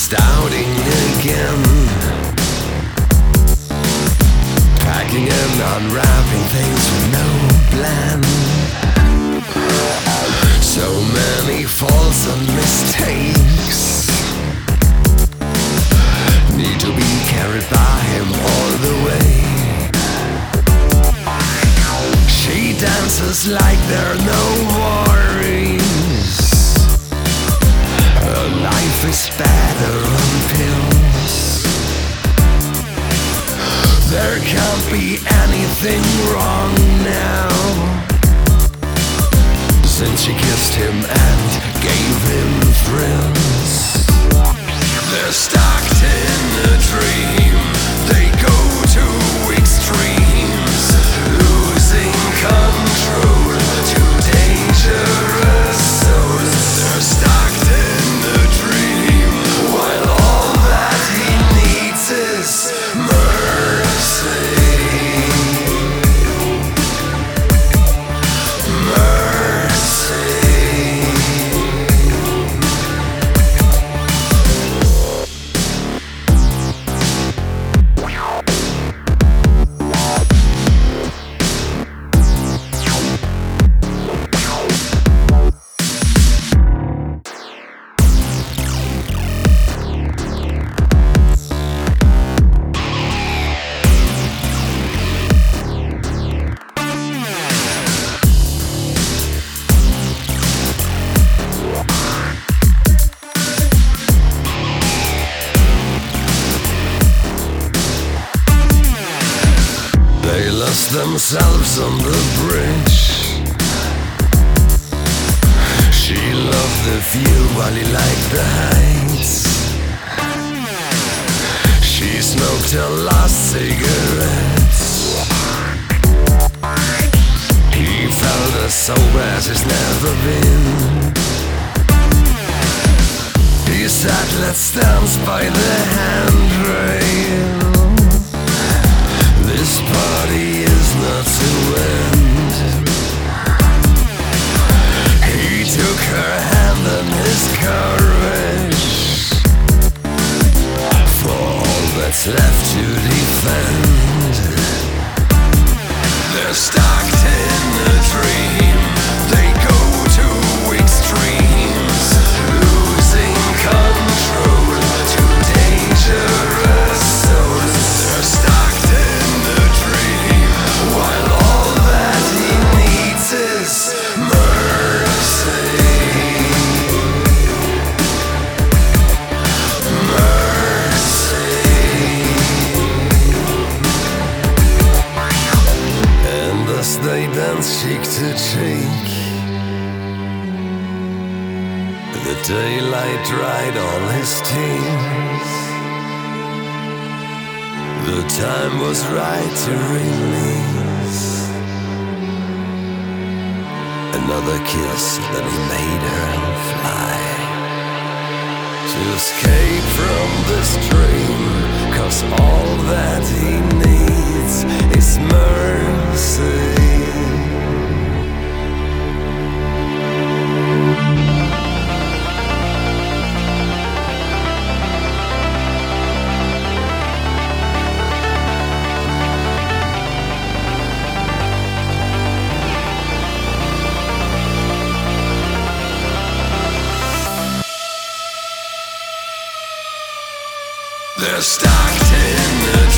starting again, packing and unwrapping things with no plan. So many faults and mistakes need to be carried by him all the way. She dances like there are no worries. Her life is better on pills. There can't be anything wrong now, since she kissed him and gave him thrills. They're stuck in a dream. They go to extremes, losing control to dangerous souls. They're stuck in a dream, while all that he needs is mercy. They lost themselves on the bridge. She loved the view while he liked the heights. She smoked her last cigarettes. He felt as sober as he's never been. He said, let's dance by the handrail. This party is not to end. He took her hand and his courage, for all that's left to defend. They're stuck in a dream. They go to extremes, losing control to dangerous souls. They're stuck in a dream, while all that he needs is mercy. Mercy. And as they dance cheek to cheek, the daylight dried all his tears. The time was right to release another kiss, then he made her fly to escape from this dream, 'cause all that he needs is mercy. They're stuck in the